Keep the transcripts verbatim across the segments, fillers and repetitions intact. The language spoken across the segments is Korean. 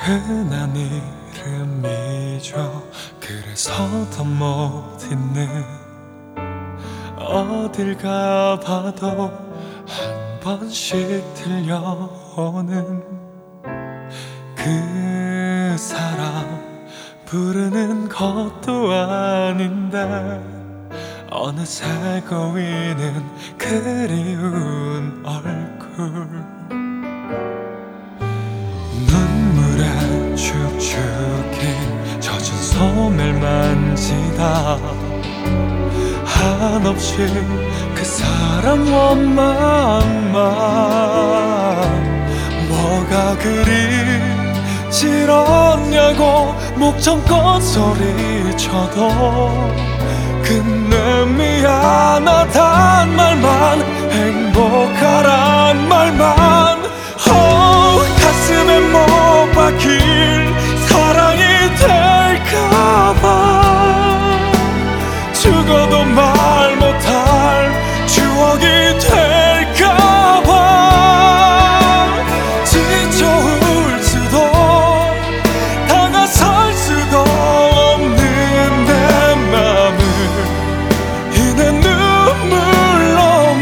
흔한 이름이죠. 그래서 더 못 잊는, 어딜 가봐도 한 번씩 들려오는 그 사람 부르는 것도 아닌데 어느새 고이는 그리운 얼굴. 눈물에 축축히 젖은 소매를 만지다 한없이 그 사람 원망만, 뭐가 그리 싫었냐고 목청껏 소리쳐도 끝내 미안하단 말만, 행복하란 말만. oh, 가슴에 못 박힐 사랑이 될까봐, 죽어도 말 못할 추억이 될까봐. 지쳐올 수도 다가설 수도 없는 내 맘을 이내 눈물로만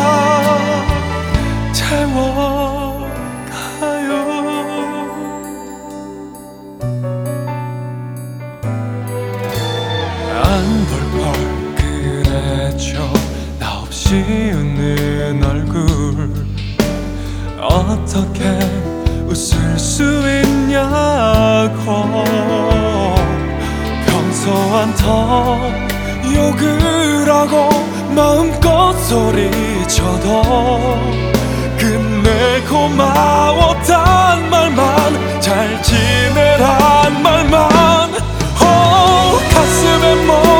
채워가요. 안 볼 걸 그랬죠. 나 없이 웃는 얼굴 어떻게 웃을 수 있냐고. 평소한 더 욕을 하고 마음껏 소리쳐도 끝내 고마웠단 말만, 잘 지내란 말만. oh, 가슴에 못